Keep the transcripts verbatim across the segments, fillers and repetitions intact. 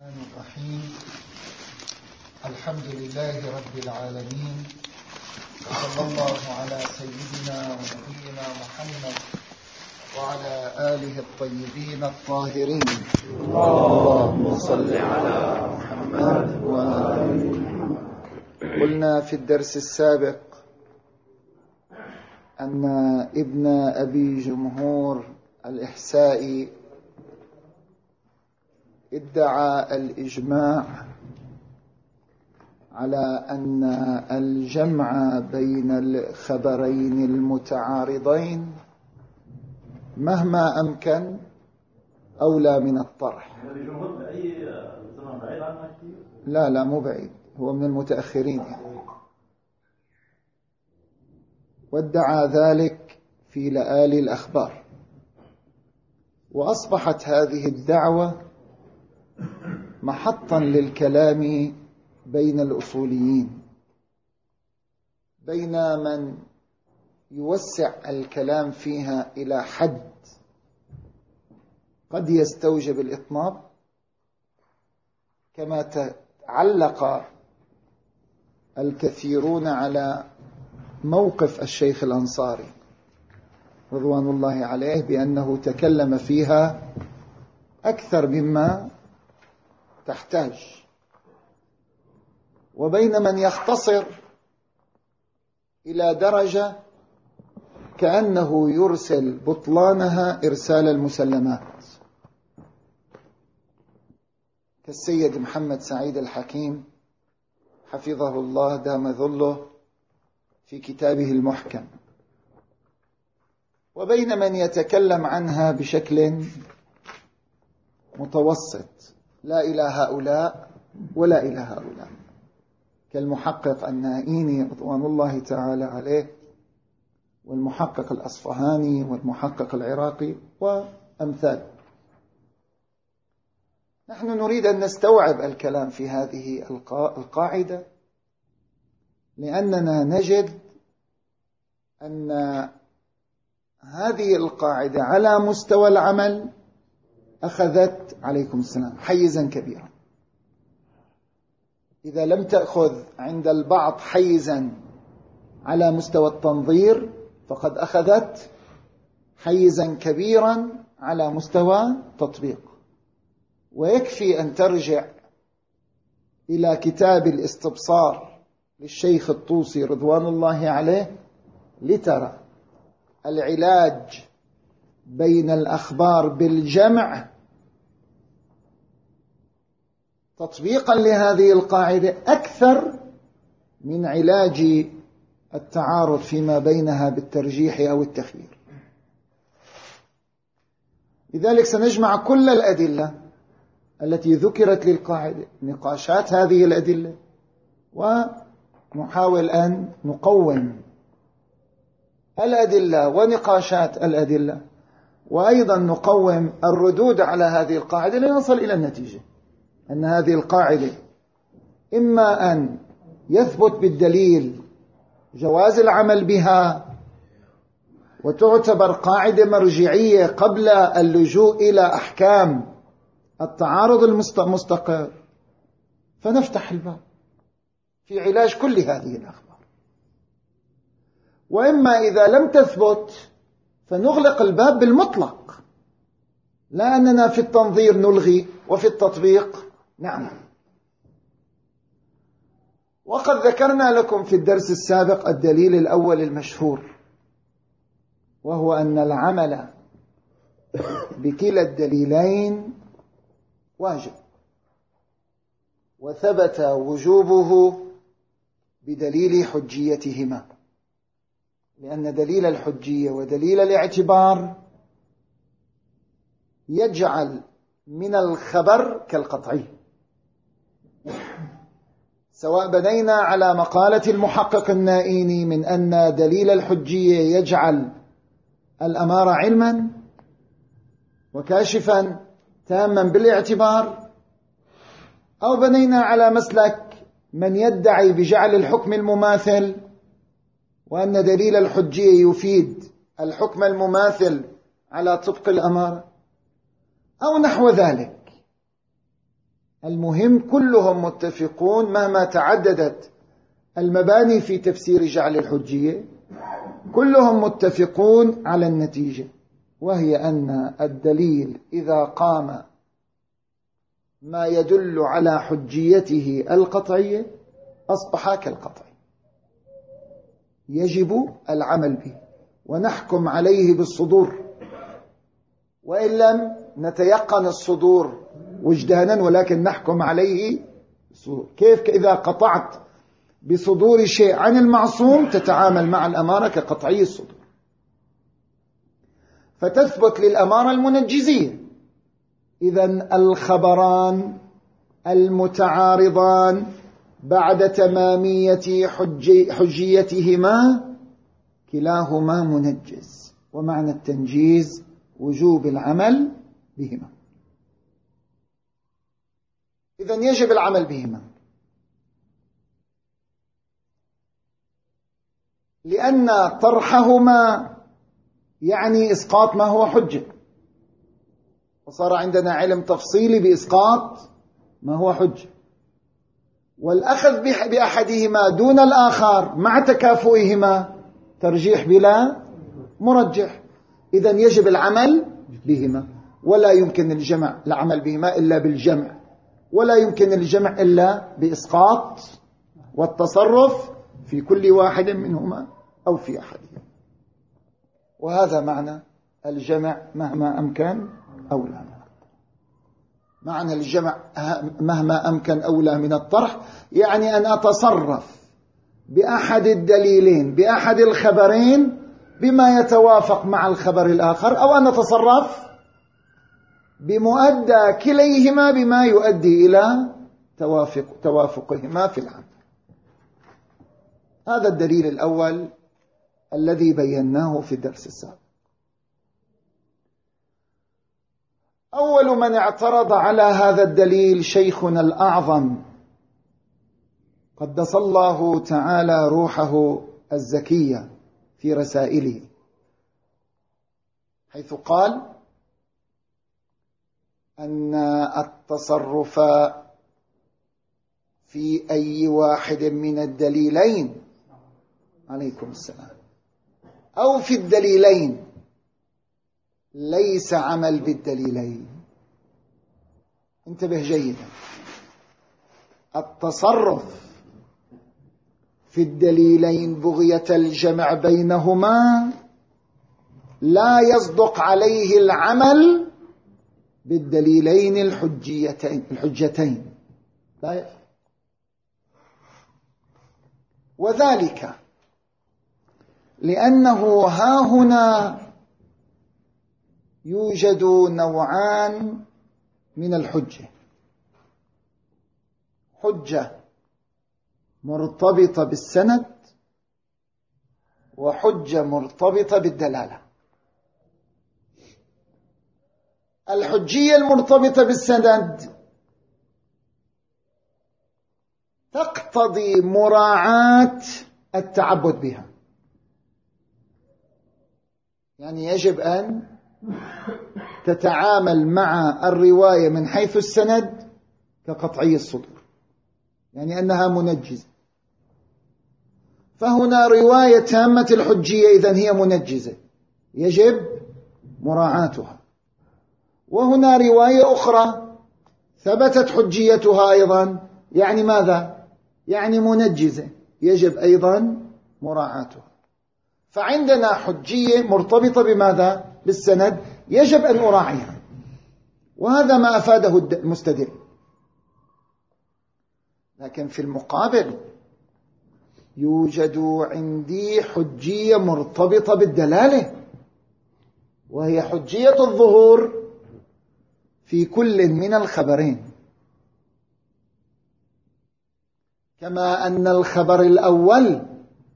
الرحمن الرحيم. الحمد لله رب العالمين، وصلى الله على سيدنا ونبينا محمد وعلى آله الطيبين الطاهرين. اللهم صل على محمد وآل محمد. قلنا في الدرس السابق أن ابن أبي جمهور الإحسائي ادعى الإجماع على أن الجمع بين الخبرين المتعارضين مهما أمكن أولى من الطرح. لا لا مو بعيد، هو من المتأخرين يعني. وادعى ذلك في لآلي الأخبار، وأصبحت هذه الدعوة محطا للكلام بين الأصوليين، بين من يوسع الكلام فيها إلى حد قد يستوجب الإطناب، كما تعلق الكثيرون على موقف الشيخ الأنصاري رضوان الله عليه بأنه تكلم فيها أكثر مما تحتاج، وبين من يختصر إلى درجة كأنه يرسل بطلانها إرسال المسلمات، كالسيد محمد سعيد الحكيم حفظه الله دام ظله في كتابه المحكم، وبين من يتكلم عنها بشكل متوسط، لا إلى هؤلاء ولا إلى هؤلاء، كالمحقق النائيني رضوان الله تعالى عليه، والمحقق الأصفهاني، والمحقق العراقي، وأمثال. نحن نريد أن نستوعب الكلام في هذه القاعدة، لأننا نجد أن هذه القاعدة على مستوى العمل أخذت عليكم السلام حيزا كبيرا. إذا لم تأخذ عند البعض حيزا على مستوى التنظير، فقد أخذت حيزا كبيرا على مستوى تطبيق. ويكفي أن ترجع إلى كتاب الاستبصار للشيخ الطوسي رضوان الله عليه لترى العلاج بين الأخبار بالجمع تطبيقا لهذه القاعدة أكثر من علاج التعارض فيما بينها بالترجيح أو التخيير. لذلك سنجمع كل الأدلة التي ذكرت للقاعدة، نقاشات هذه الأدلة، ونحاول أن نقوم الأدلة ونقاشات الأدلة، وأيضا نقوم الردود على هذه القاعدة لنصل إلى النتيجة أن هذه القاعدة إما أن يثبت بالدليل جواز العمل بها وتعتبر قاعدة مرجعية قبل اللجوء إلى أحكام التعارض المستقر، فنفتح الباب في علاج كل هذه الأخبار، وإما إذا لم تثبت فنغلق الباب بالمطلق، لا أننا في التنظير نلغي وفي التطبيق نعمل. وقد ذكرنا لكم في الدرس السابق الدليل الأول المشهور، وهو أن العمل بكلا الدليلين واجب، وثبت وجوبه بدليل حجيتهما، لأن دليل الحجية ودليل الاعتبار يجعل من الخبر كالقطعي، سواء بنينا على مقالة المحقق النائيني من أن دليل الحجية يجعل الأمارة علما وكاشفا تاما بالاعتبار، أو بنينا على مسلك من يدعي بجعل الحكم المماثل وأن دليل الحجية يفيد الحكم المماثل على طبق الأمارة، أو نحو ذلك. المهم كلهم متفقون مهما تعددت المباني في تفسير جعل الحجية، كلهم متفقون على النتيجة، وهي أن الدليل إذا قام ما يدل على حجيته القطعية أصبح كالقطعي، يجب العمل به ونحكم عليه بالصدور، وإن لم نتيقن الصدور وجدانا ولكن نحكم عليه بالصدور. كيف؟ إذا قطعت بصدور شيء عن المعصوم تتعامل مع الأمارة كقطعي الصدور، فتثبت للأمارة المنجزية. إذن الخبران المتعارضان بعد تمامية حجي حجيتهما كلاهما منجز، ومعنى التنجيز وجوب العمل بهما. إذن يجب العمل بهما، لأن طرحهما يعني إسقاط ما هو حجة، وصار عندنا علم تفصيلي بإسقاط ما هو حجة، والأخذ بأحدهما دون الآخر مع تكافؤهما ترجيح بلا مرجح. إذن يجب العمل بهما، ولا يمكن الجمع العمل بهما إلا بالجمع، ولا يمكن الجمع إلا بإسقاط والتصرف في كل واحد منهما أو في أحدهما. وهذا معنى الجمع مهما أمكن أولى. معنى الجمع مهما أمكن أولى من الطرح، يعني أن أتصرف بأحد الدليلين بأحد الخبرين بما يتوافق مع الخبر الآخر، أو أن أتصرف بمؤدى كليهما بما يؤدي إلى توافق توافقهما في العمل. هذا الدليل الأول الذي بيناه في الدرس السابق. أول من اعترض على هذا الدليل شيخنا الأعظم قدس الله تعالى روحه الزكية في رسائله، حيث قال أن التصرف في أي واحد من الدليلين عليكم السلام أو في الدليلين ليس عمل بالدليلين. انتبه جيدا، التصرف في الدليلين بغية الجمع بينهما لا يصدق عليه العمل بالدليلين الحجيتين الحجتين لا يصدق. وذلك لأنه ها هنا يوجد نوعان من الحجة: حجة مرتبطة بالسند، وحجة مرتبطة بالدلالة. الحجية المرتبطة بالسند تقتضي مراعاة التعبد بها، يعني يجب أن تتعامل مع الرواية من حيث السند كقطعي الصدور، يعني أنها منجزة. فهنا رواية تامة الحجية إذن هي منجزة يجب مراعاتها، وهنا رواية أخرى ثبتت حجيتها أيضا، يعني ماذا؟ يعني منجزة يجب أيضا مراعاتها. فعندنا حجية مرتبطة بماذا؟ بالسند، يجب أن أراعيها، وهذا ما أفاده المستدل. لكن في المقابل يوجد عندي حجية مرتبطة بالدلالة، وهي حجية الظهور في كل من الخبرين، كما أن الخبر الأول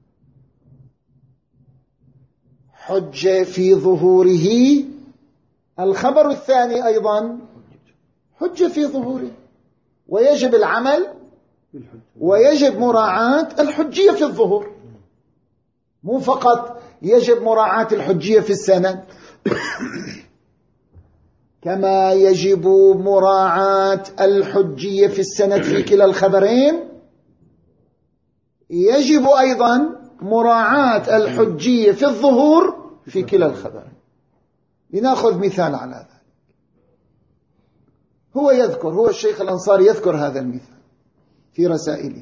حجة في ظهوره، الخبر الثاني أيضا حجة في ظهوره، ويجب العمل ويجب مراعاة الحجية في الظهور، مو فقط يجب مراعاة الحجية في السند. كما يجب مراعاة الحجية في السند في كلا الخبرين، يجب أيضا مراعاة الحجية في الظهور في كلا الخبرين. لنأخذ مثال على ذلك. هو يذكر هو الشيخ الأنصاري يذكر هذا المثال في رسائله،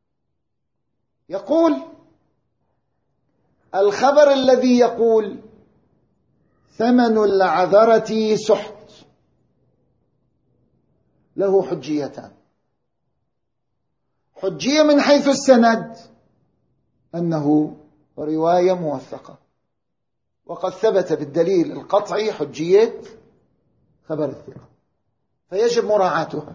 يقول: الخبر الذي يقول ثمن العذرة سحت له حجيتان. حجية من حيث السند أنه رواية موثقة، وقد ثبت بالدليل القطعي حجية خبر الثقة، فيجب مراعاتها.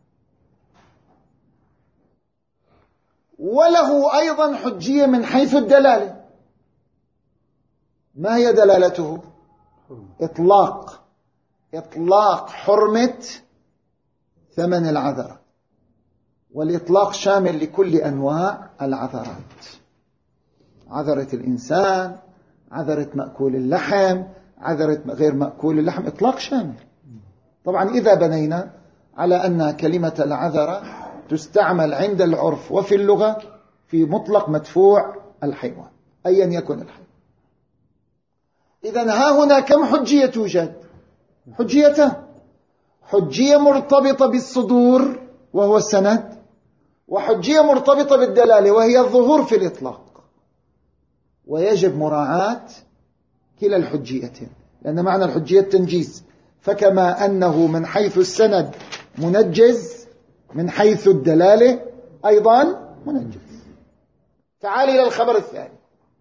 وله أيضا حجية من حيث الدلالة. ما هي دلالته؟ إطلاق إطلاق حرمة ثمن العذرة، والإطلاق شامل لكل أنواع العذرات: عذرة الإنسان، عذرة مأكول اللحم، عذرة غير مأكول اللحم، إطلاق شامل. طبعا إذا بنينا على أن كلمة العذرة تستعمل عند العرف وفي اللغة في مطلق مدفوع الحيوان أيا يكن الحيوان. إذن ها هنا كم حجية توجد؟ حجيتان: حجية مرتبطة بالصدور وهو السند، وحجية مرتبطة بالدلالة وهي الظهور في الإطلاق. ويجب مراعاة كلا الحجيتين، لأن معنى الحجية التنجيز، فكما أنه من حيث السند منجز من حيث الدلالة أيضا منجز. تعال إلى الخبر الثاني.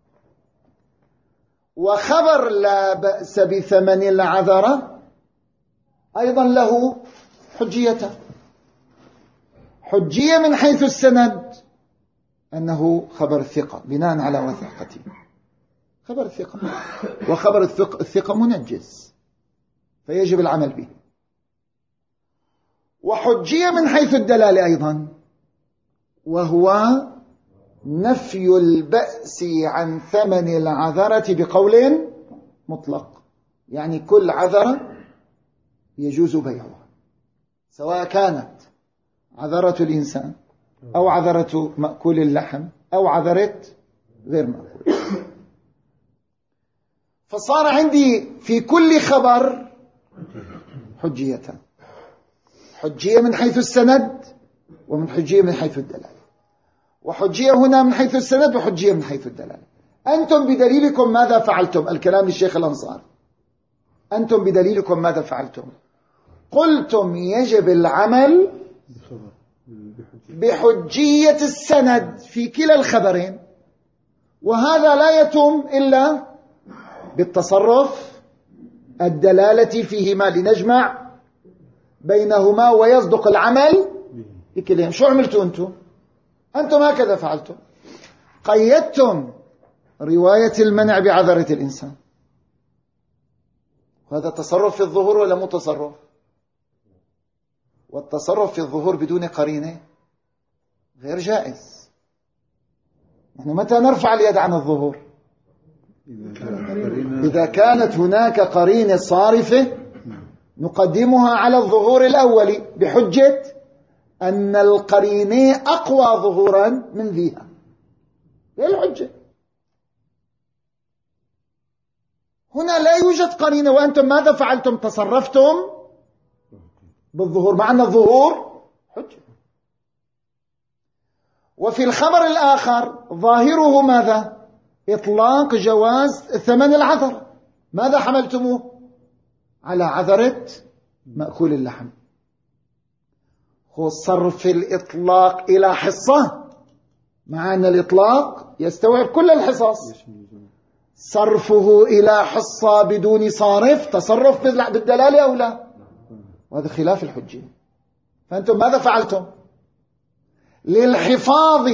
وخبر لا بأس بثمن العذرة أيضا له حجيتان: حجية من حيث السند أنه خبر الثقة بناء على وثاقته، خبر الثقة، وخبر الثقة منجز فيجب العمل به. وحجية من حيث الدلالة أيضا، وهو نفي البأس عن ثمن العذرة بقول مطلق، يعني كل عذرة يجوز بيعها، سواء كانت عذرة الإنسان أو عذرة مأكول اللحم أو عذرة غير مأكول. فصار عندي في كل خبر حجيتان: حجية من حيث السند ومن حجية من حيث الدلالة. وحجية هنا من حيث السند وحجية من حيث الدلالة. أنتم بدليلكم ماذا فعلتم؟ الكلام للشيخ الأنصاري. أنتم بدليلكم ماذا فعلتم؟ قلتم يجب العمل بحجية السند في كلا الخبرين، وهذا لا يتم إلا بالتصرف الدلالة فيهما لنجمع بينهما ويصدق العمل بكلهم. شو عملتوا أنتم؟ أنتم هكذا فعلتم: قيدتم رواية المنع بعذرة الإنسان. وهذا تصرف في الظهور ولا مو تصرف؟ والتصرف في الظهور بدون قرينة غير جائز. نحن متى نرفع اليد عن الظهور؟ إذا كانت هناك قرينة صارفة نقدمها على الظهور الأول بحجة أن القرينة أقوى ظهورا من ذيها. هي الحجة. هنا لا يوجد قرينة، وأنتم ماذا فعلتم؟ تصرفتم بالظهور، مع أن الظهور حجة. وفي الخبر الآخر ظاهره ماذا؟ إطلاق جواز ثمن العذر. ماذا حملتموه؟ على عذرة مأكول اللحم. هو صرف الإطلاق إلى حصة، مع أن الإطلاق يستوعب كل الحصص. صرفه إلى حصة بدون صارف تصرف بالدلالة أو لا؟ وهذا خلاف الحجة. فأنتم ماذا فعلتم؟ للحفاظ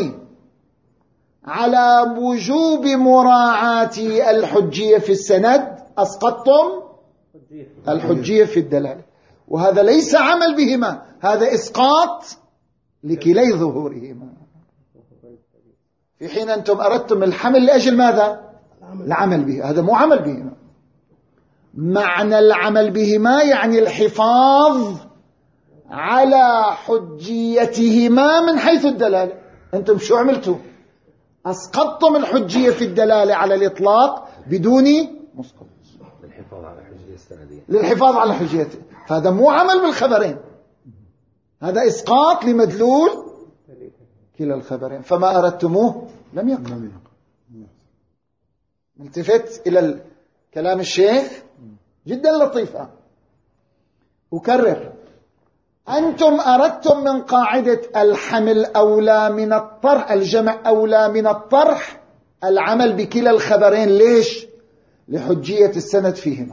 على وجوب مراعاة الحجية في السند أسقطتم الحجية في الدلالة، وهذا ليس عمل بهما، هذا إسقاط لكلي ظهورهما. في حين أنتم أردتم الحمل لأجل ماذا؟ العمل به، هذا مو عمل بهما. معنى العمل بهما يعني الحفاظ على حجيتهما من حيث الدلالة. أنتم شو عملتوا؟ أسقطتم الحجية في الدلالة على الإطلاق بدون مسقط للحفاظ على حجية السندية، للحفاظ على حجيته. هذا مو عمل بالخبرين، هذا إسقاط لمدلول كلا الخبرين. فما أردتموه لم يقع. التفت إلى كلام الشيخ جدا لطيفة. أكرر، أنتم أردتم من قاعدة الحمل أولى من الطرح، الجمع أولى من الطرح، العمل بكلا الخبرين. ليش؟ لحجية السند فيهما.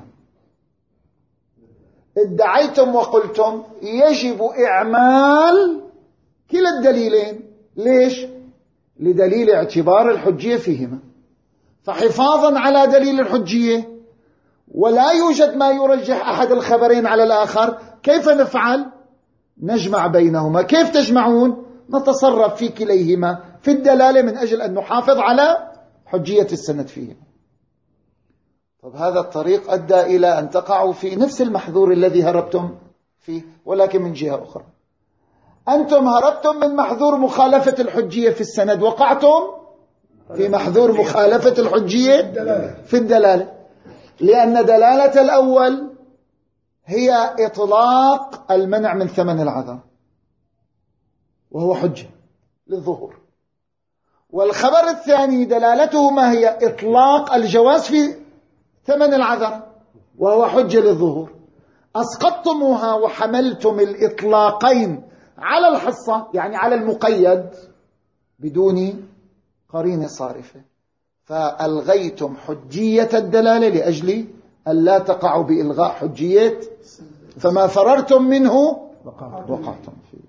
ادعيتم وقلتم يجب إعمال كلا الدليلين. ليش؟ لدليل اعتبار الحجية فيهما. فحفاظا على دليل الحجية ولا يوجد ما يرجح أحد الخبرين على الآخر، كيف نفعل؟ نجمع بينهما. كيف تجمعون؟ نتصرف في كليهما في الدلالة من أجل أن نحافظ على حجية السند فيهما. طب هذا الطريق أدى إلى أن تقعوا في نفس المحذور الذي هربتم فيه، ولكن من جهة أخرى. أنتم هربتم من محذور مخالفة الحجية في السند، وقعتم في محذور مخالفة الحجية في الدلالة، لأن دلالة الأول هي إطلاق المنع من ثمن العذر وهو حجة للظهور، والخبر الثاني دلالته ما هي؟ إطلاق الجواز في ثمن العذر وهو حجة للظهور. أسقطتموها وحملتم الإطلاقين على الحصة، يعني على المقيد بدون قرينة صارفة، فألغيتم حجية الدلالة لأجل أن لا تقعوا بإلغاء حجية، فما فررتم منه وقعتم فيه.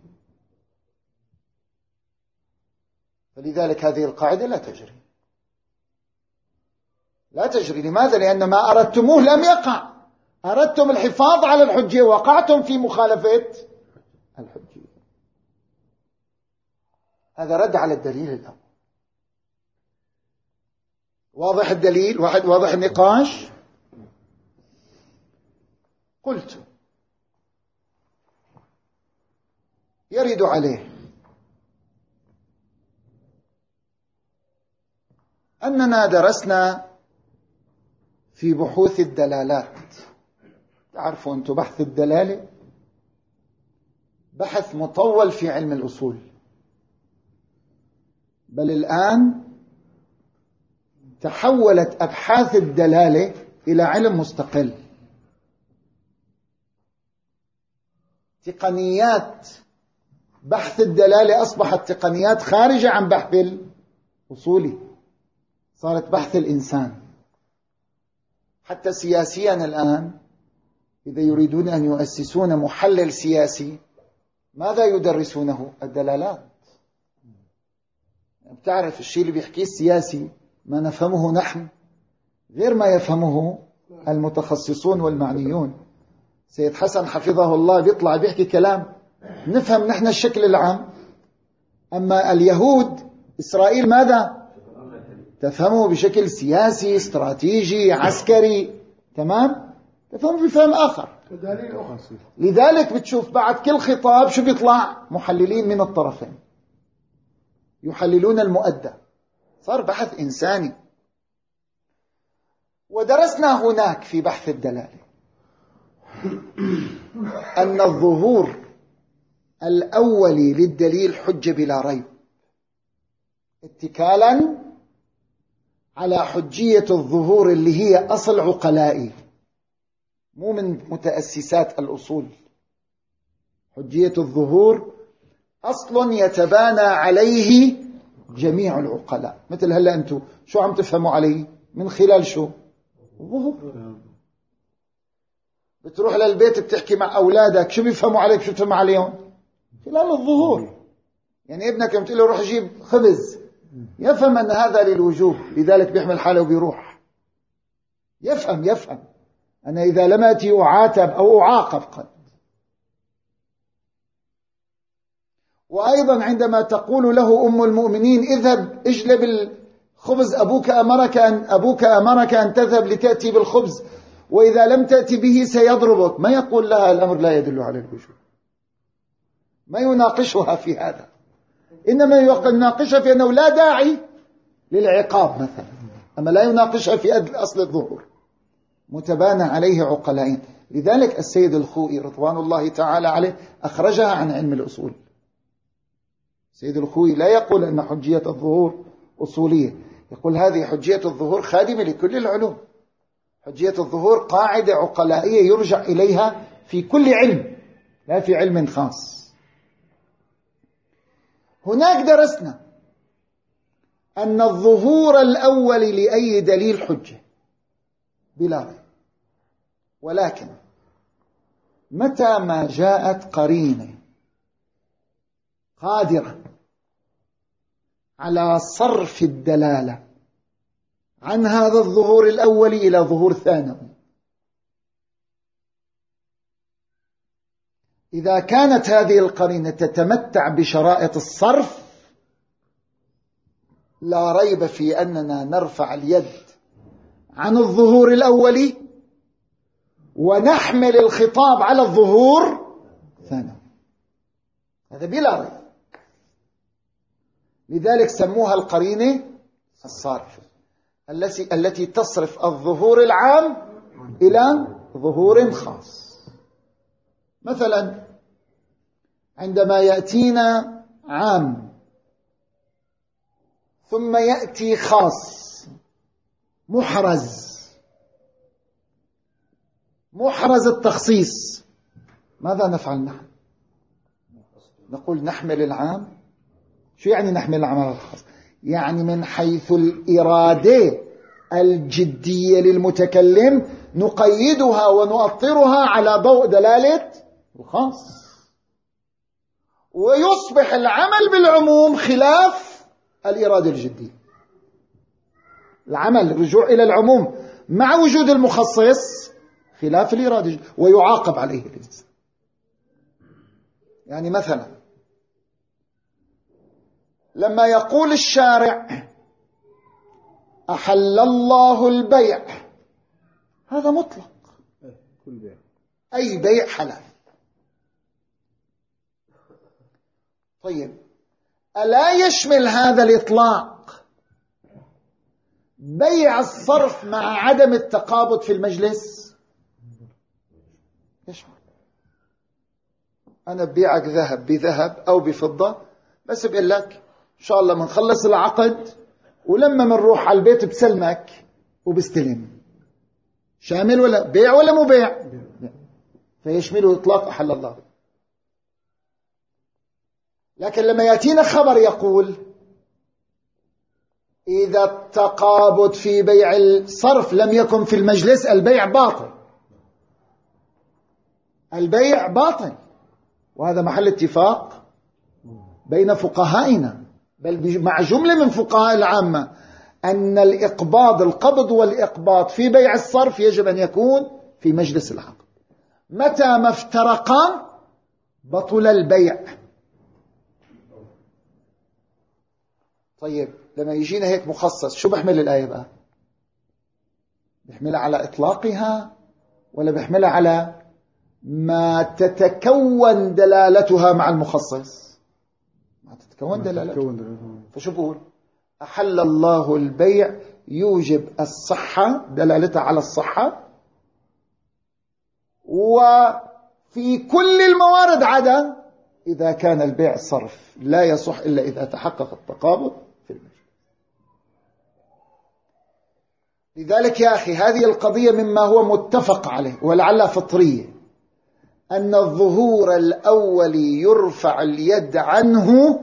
فلذلك هذه القاعدة لا تجري، لا تجري. لماذا؟ لأن ما أردتموه لم يقع. أردتم الحفاظ على الحجية، وقعتم في مخالفة الحجية. هذا رد على الدليل الأول. واضح الدليل؟ واحد واضح النقاش؟ قلت يرد عليه أننا درسنا في بحوث الدلالات. تعرفوا أنتم بحث الدلالة بحث مطول في علم الأصول، بل الآن تحولت أبحاث الدلالة إلى علم مستقل. تقنيات بحث الدلالة أصبحت تقنيات خارجة عن بحث الأصولي، صارت بحث الإنسان. حتى سياسيا الآن إذا يريدون أن يؤسسون محلل سياسي ماذا يدرسونه؟ الدلالات. بتعرف الشيء اللي بيحكيه السياسي ما نفهمه نحن غير ما يفهمه المتخصصون والمعنيون. سيد حسن حفظه الله بيطلع بيحكي كلام نفهم نحن الشكل العام، أما اليهود إسرائيل ماذا تفهمه؟ بشكل سياسي استراتيجي عسكري، تمام؟ تفهمه بفهم آخر. لذلك بتشوف بعد كل خطاب شو بيطلع؟ محللين من الطرفين يحللون المؤدى. صار بحث إنساني. ودرسنا هناك في بحث الدلالة أن الظهور الأولي للدليل حجة بلا ريب، اتكالا على حجية الظهور اللي هي أصل عقلائي مو من متأسسات الأصول. حجية الظهور أصل يتبانى عليه جميع العقلاء. مثل هلا أنتم شو عم تفهموا عليه؟ من خلال شو؟ الظهور. بتروح للبيت بتحكي مع أولادك شو بيفهموا عليك؟ شو تفهم عليهم؟ خلال الظهور. يعني ابنك يوم تقول له روح جيب خبز يفهم أن هذا للوجوب، لذلك بيحمل حاله وبيروح. يفهم يفهم أنا إذا لم أتي أعاتب أو أعاقب قد. وأيضا عندما تقول له أم المؤمنين اذهب اجلب الخبز، أبوك أمرك أن أبوك أمرك أن تذهب لتأتي بالخبز، وإذا لم تأتي به سيضربك، ما يقول لها الأمر لا يدل على الوجوب، ما يناقشها في هذا، إنما يناقشها في أنه لا داعي للعقاب مثلا، أما لا يناقشها في أصل الظهور، متبانى عليه عقلائين. لذلك السيد الخوئي رضوان الله تعالى عليه أخرجها عن علم الأصول. السيد الخوئي لا يقول أن حجية الظهور أصولية، يقول هذه حجية الظهور خادمة لكل العلوم. حجية الظهور قاعدة عقلائية يرجع إليها في كل علم، لا في علم خاص. هناك درسنا أن الظهور الأول لأي دليل حجة بلا ريب، ولكن متى ما جاءت قرينة قادرة على صرف الدلالة عن هذا الظهور الأول إلى ظهور ثانوي، إذا كانت هذه القرينة تتمتع بشرائط الصرف، لا ريب في أننا نرفع اليد عن الظهور الأولي ونحمل الخطاب على الظهور الثانوي، هذا بلا ريب. لذلك سموها القرينة الصارفة التي التي تصرف الظهور العام إلى ظهور خاص. مثلا عندما يأتينا عام ثم يأتي خاص محرز، محرز التخصيص، ماذا نفعل نحن؟ نقول نحمل العام. شو يعني نحمل العام على الخاص؟ يعني من حيث الإرادة الجدية للمتكلم نقيدها ونؤطرها على ضوء دلالة الخاص، ويصبح العمل بالعموم خلاف الإرادة الجدية. العمل الرجوع إلى العموم مع وجود المخصص خلاف الإرادة الجدية، ويعاقب عليه الإنسان. يعني مثلا لما يقول الشارع أحل الله البيع، هذا مطلق، أي بيع حلال. طيب ألا يشمل هذا الإطلاق بيع الصرف مع عدم التقابض في المجلس؟ يشمل. أنا ببيعك ذهب بذهب أو بفضة، بس بقول لك إن شاء الله منخلص العقد ولما منروح على البيت بسلمك وبستلم. شامل ولا بيع ولا مو بيع؟ فيشمله إطلاق أحل الله. لكن لما يأتينا خبر يقول إذا التقابض في بيع الصرف لم يكن في المجلس البيع باطل، البيع باطل، وهذا محل اتفاق بين فقهائنا، بل مع جملة من فقهاء العامة، أن الإقباض القبض والإقباض في بيع الصرف يجب أن يكون في مجلس العقد. متى ما افترقا بطل البيع. طيب لما يجينا هيك مخصص، شو بحمل الآية بقى؟ بحملها على إطلاقها ولا بحملها على ما تتكون دلالتها مع المخصص؟ ما تتكون دلالتها. فشو بقول؟ أحل الله البيع يوجب الصحة، دلالتها على الصحة، وفي كل الموارد عدا إذا كان البيع صرف لا يصح إلا إذا تحقق التقابض في المجلس. لذلك يا أخي هذه القضية مما هو متفق عليه ولعلها فطرية، أن الظهور الأول يرفع اليد عنه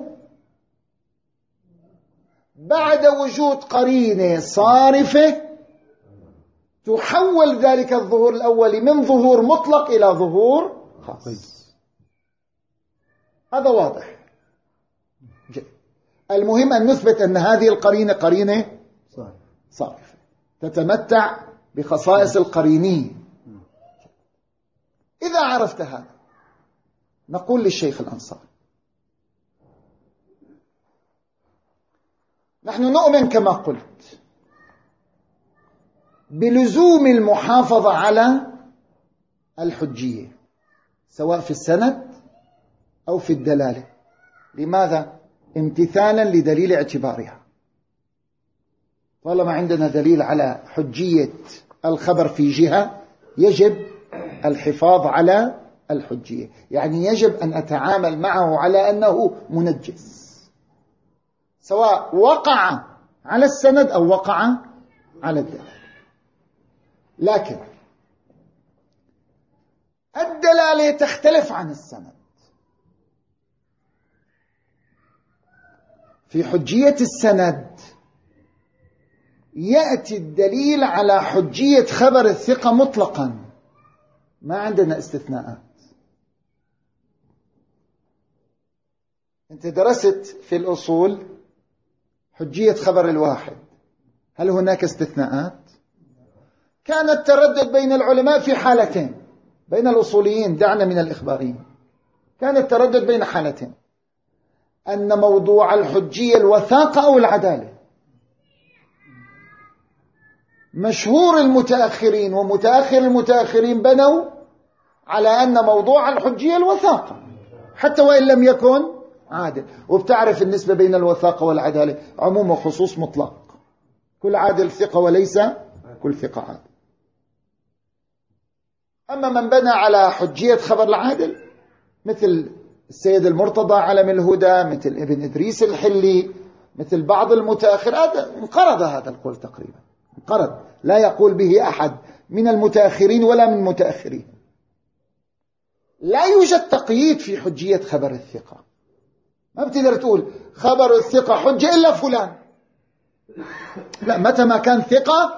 بعد وجود قرينة صارفة تحول ذلك الظهور الأول من ظهور مطلق إلى ظهور خاص. هذا واضح. جيد. المهم أن نثبت أن هذه القرينة قرينة صارفة تتمتع بخصائص القرينية. إذا عرفت هذا نقول للشيخ الأنصاري نحن نؤمن كما قلت بلزوم المحافظة على الحجية سواء في السند أو في الدلالة. لماذا؟ امتثالا لدليل اعتبارها. طالما عندنا دليل على حجية الخبر في جهة يجب الحفاظ على الحجية، يعني يجب أن أتعامل معه على أنه منجس سواء وقع على السند أو وقع على الدلالة. لكن الدلالة تختلف عن السند. في حجية السند يأتي الدليل على حجية خبر الثقة مطلقا، ما عندنا استثناءات. أنت درست في الأصول حجية خبر الواحد، هل هناك استثناءات؟ كان التردد بين العلماء في حالتين، بين الأصوليين، دعنا من الإخباريين، كان التردد بين حالتين: أن موضوع الحجية الوثاقة أو العدالة. مشهور المتأخرين ومتأخر المتأخرين بنوا على أن موضوع الحجية الوثاقة حتى وإن لم يكن عادل. وبتعرف النسبة بين الوثاقة والعدالة عموم وخصوص مطلق، كل عادل ثقة وليس كل ثقة عادل. أما من بنى على حجية خبر العادل مثل السيد المرتضى علم الهدى، مثل ابن إدريس الحلي، مثل بعض المتأخر، هذا انقرض هذا القول تقريبا، انقرض، لا يقول به أحد من المتأخرين ولا من المتأخرين. لا يوجد تقييد في حجية خبر الثقة، ما بتقدر تقول خبر الثقة حجة إلا فلان، لا، متى ما كان ثقة.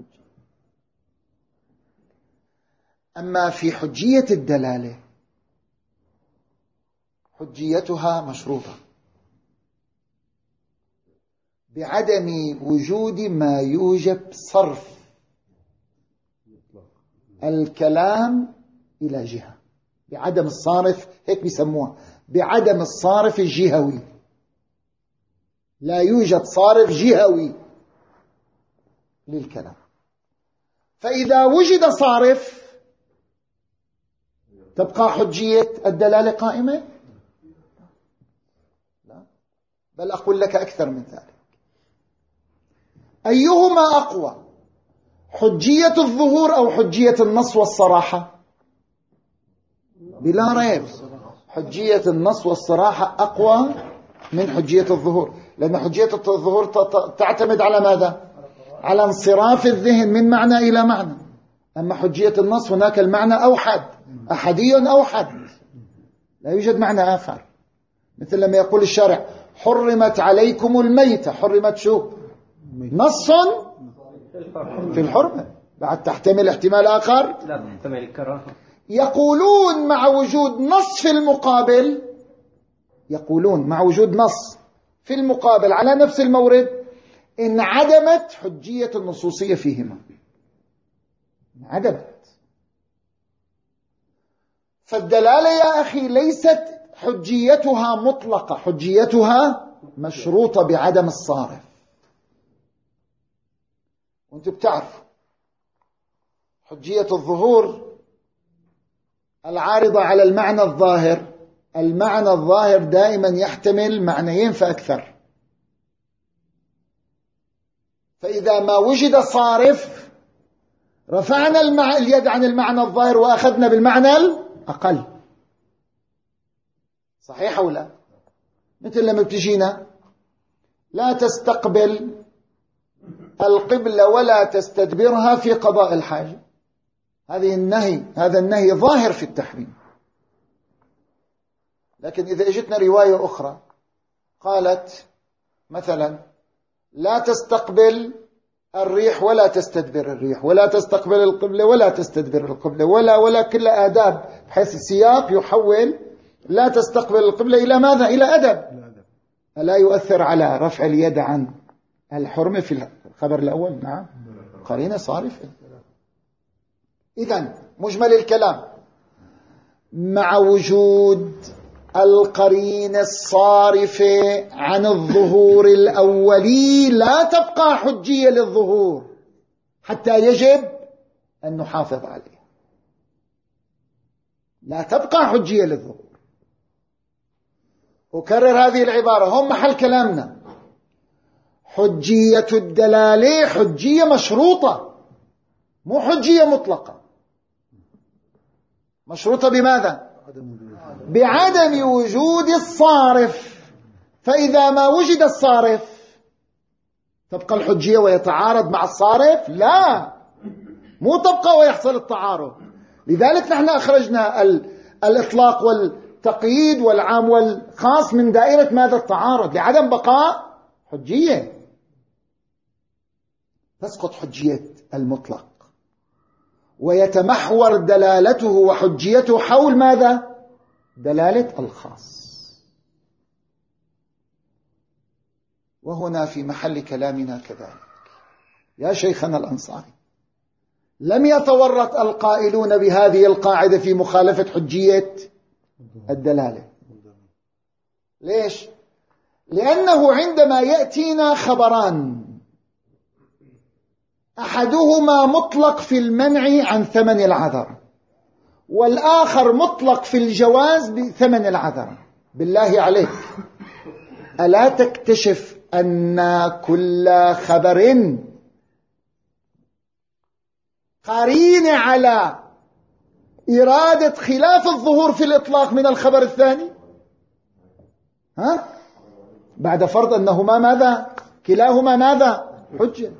أما في حجية الدلالة حجيتها مشروطة بعدم وجود ما يوجب صرف الكلام إلى جهة، بعدم الصارف، هيك بيسموها، بعدم الصارف الجهوي. لا يوجد صارف جهوي للكلام. فإذا وجد صارف تبقى حجية الدلالة قائمة؟ لا، بل أقول لك أكثر من ذلك. أيهما أقوى، حجية الظهور أو حجية النص والصراحة؟ بلا ريب حجية النص والصراحة أقوى من حجية الظهور، لأن حجية الظهور تعتمد على ماذا؟ على انصراف الذهن من معنى إلى معنى. أما حجية النص هناك المعنى أوحد، أحدي أوحد، لا يوجد معنى آخر. مثل لما يقول الشارع حرمت عليكم الميتة، حرمت شو؟ نص في الحرمة، بعد تحتمل احتمال آخر، لا تحتمل الكراهة. يقولون مع وجود نص في المقابل، يقولون مع وجود نص في المقابل على نفس المورد انعدمت حجية النصوصية فيهما، انعدمت. فالدلالة يا أخي ليست حجيتها مطلقة، حجيتها مشروطة بعدم الصارف. وانتم بتعرفوا حجية الظهور العارضة على المعنى الظاهر، المعنى الظاهر دائما يحتمل معنيين فأكثر. فإذا ما وجد صارف رفعنا المع... اليد عن المعنى الظاهر وأخذنا بالمعنى الأقل. صحيح أو لا؟ مثل لما بتجينا لا تستقبل القبلة ولا تستدبرها في قضاء الحاجة، هذه النهي، هذا النهي ظاهر في التحريم. لكن إذا اجتنا رواية أخرى قالت مثلا لا تستقبل الريح ولا تستدبر الريح، ولا تستقبل القبلة ولا تستدبر القبلة، ولا ولا كل آداب، بحيث السياق يحول لا تستقبل القبلة إلى ماذا؟ إلى أدب. ألا يؤثر على رفع اليد عن الحرمة في الخبر الأول؟ نعم، قرينة صارفة. إذن مجمل الكلام مع وجود القرينة الصارفة عن الظهور الأولي لا تبقى حجية للظهور حتى يجب أن نحافظ عليها، لا تبقى حجية للظهور. أكرر هذه العبارة، هم محل كلامنا. حجية الدلالة حجية مشروطة، مو حجية مطلقة. مشروطة بماذا؟ بعدم وجود الصارف. فإذا ما وجد الصارف تبقى الحجية ويتعارض مع الصارف؟ لا، مو تبقى ويحصل التعارض. لذلك نحن أخرجنا الإطلاق والتقييد والعام والخاص من دائرة ماذا؟ التعارض، لعدم بقاء حجية. تسقط حجية المطلق ويتمحور دلالته وحجيته حول ماذا؟ دلالة الخاص. وهنا في محل كلامنا كذلك يا شيخنا الأنصاري، لم يتورط القائلون بهذه القاعدة في مخالفة حجية الدلالة. ليش؟ لأنه عندما يأتينا خبران أحدهما مطلق في المنع عن ثمن العذر والآخر مطلق في الجواز بثمن العذر، بالله عليك ألا تكتشف أن كل خبر قرين على إرادة خلاف الظهور في الإطلاق من الخبر الثاني؟ ها؟ بعد فرض أنهما ماذا؟ كلاهما ماذا؟ حجة.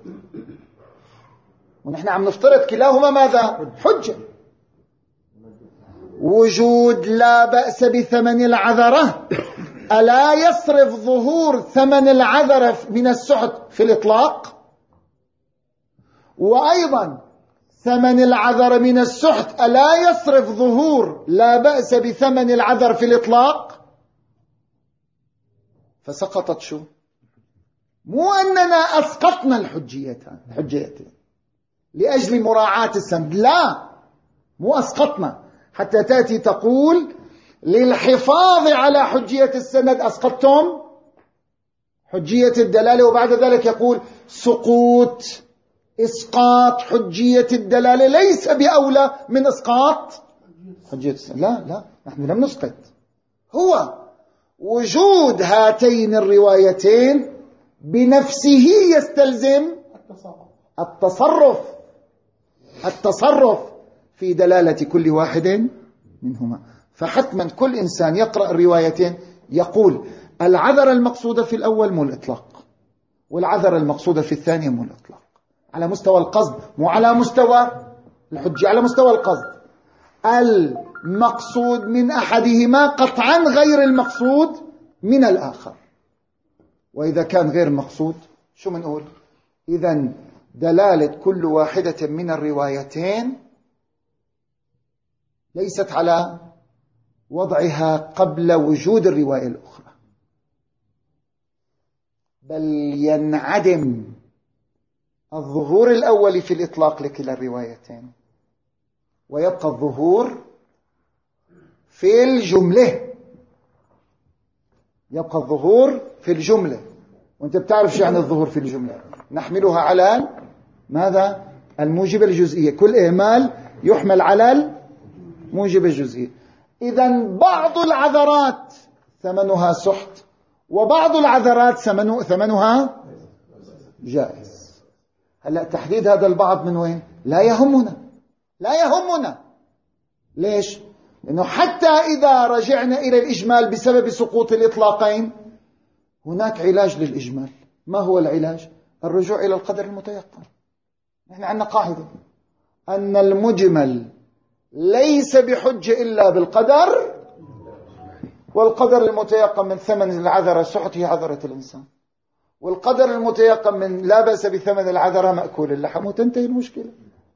ونحن عم نفترض كلاهما ماذا؟ حجة. وجود لا بأس بثمن العذرة ألا يصرف ظهور ثمن العذرة من السحت في الإطلاق؟ وأيضا ثمن العذر من السحت ألا يصرف ظهور لا بأس بثمن العذر في الإطلاق؟ فسقطت شو؟ مو أننا أسقطنا الحجيتين الحجيتين لأجل مراعاة السند، لا، مو أسقطنا حتى تأتي تقول للحفاظ على حجية السند أسقطتم حجية الدلالة، وبعد ذلك يقول سقوط إسقاط حجية الدلالة ليس بأولى من إسقاط حجية السند. لا لا، نحن لم نسقط، هو وجود هاتين الروايتين بنفسه يستلزم التصرف التصرف في دلالة كل واحد منهما. فحتما كل إنسان يقرأ الروايتين يقول العذر المقصودة في الأول مو الإطلاق، والعذر المقصودة في الثانية مو الإطلاق، على مستوى القصد مو على مستوى الحجة، على مستوى القصد. المقصود من أحدهما قطعا غير المقصود من الآخر. وإذا كان غير مقصود شو منقول؟ إذن دلالة كل واحدة من الروايتين ليست على وضعها قبل وجود الرواية الأخرى، بل ينعدم الظهور الأول في الإطلاق لكلا الروايتين ويبقى الظهور في الجملة، يبقى الظهور في الجملة. وانت بتعرف شو يعني الظهور في الجملة؟ نحملها على ماذا؟ الموجب الجزئية، كل إهمال يحمل على الموجب الجزئي. إذن بعض العذرات ثمنها سحت وبعض العذرات ثمن ثمنها جائز. هلأ تحديد هذا البعض من وين؟ لا يهمنا، لا يهمنا. ليش؟ لأنه حتى إذا رجعنا إلى الإجمال بسبب سقوط الإطلاقين هناك علاج للإجمال. ما هو العلاج؟ الرجوع إلى القدر المتيقن. نحن عندنا قاعدة أن المجمل ليس بحجة إلا بالقدر، والقدر المتيقن من ثمن العذرة سحت هي عذرة الإنسان، والقدر المتيقن من لا بأس بثمن العذرة مأكول اللحم، وتنتهي المشكلة.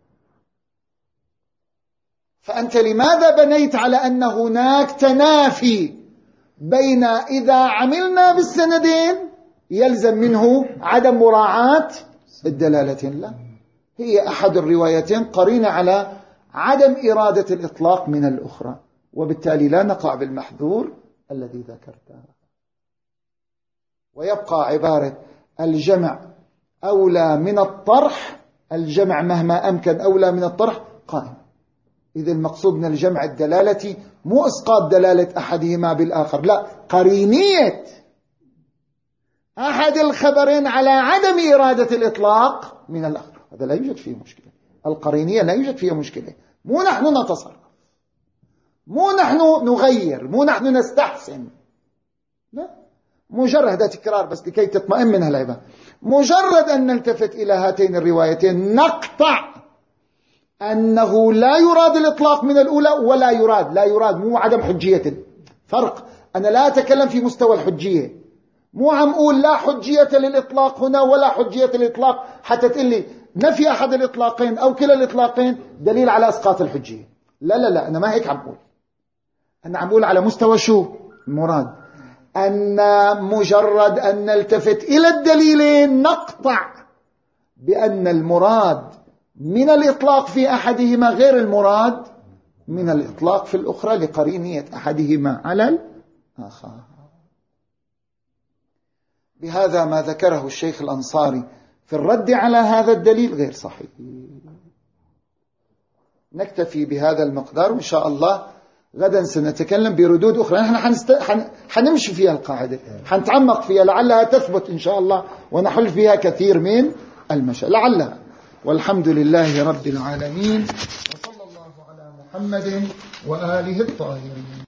فأنت لماذا بنيت على أن هناك تنافي بين إذا عملنا بالسندين يلزم منه عدم مراعاة الدلالتين؟ لا، هي أحد الروايتين قرينة على عدم إرادة الإطلاق من الأخرى، وبالتالي لا نقع بالمحذور الذي ذكرته. ويبقى عبارة الجمع أولى من الطرح الجمع مهما أمكن أولى من الطرح قائم. إذا المقصود من الجمع الدلالة مو إسقاط دلالة أحدهما بالآخر، لا، قرينية أحد الخبرين على عدم إرادة الإطلاق من الآخر، هذا لا يوجد فيه مشكلة. القرينية لا يوجد فيها مشكلة، مو نحن نتصرف، مو نحن نغير، مو نحن نستحسن، لا، مجرد هذا تكرار بس لكي تطمئن من هالعبارة. مجرد أن نلتفت إلى هاتين الروايتين نقطع أنه لا يراد الإطلاق من الأولى ولا يراد، لا يراد مو عدم حجية، فرق. أنا لا أتكلم في مستوى الحجية، مو عم أقول لا حجية للإطلاق هنا ولا حجية للإطلاق حتى تقول لي نفي أحد الإطلاقين أو كلا الإطلاقين دليل على إسقاط الحجية. لا لا لا، أنا ما هيك عم أقول. أنا عم أقول على مستوى شو المراد، أن مجرد أن نلتفت إلى الدليلين نقطع بأن المراد من الإطلاق في أحدهما غير المراد من الإطلاق في الأخرى لقرينية أحدهما على الآخر. بهذا ما ذكره الشيخ الأنصاري في الرد على هذا الدليل غير صحيح. نكتفي بهذا المقدار، وإن شاء الله غدا سنتكلم بردود أخرى. نحن حنست... حن... حنمشي فيها القاعدة، حنتعمق فيها لعلها تثبت إن شاء الله ونحل فيها كثير من المشاكل لعلها. والحمد لله رب العالمين، وصلى الله على محمد وآله الطاهرين.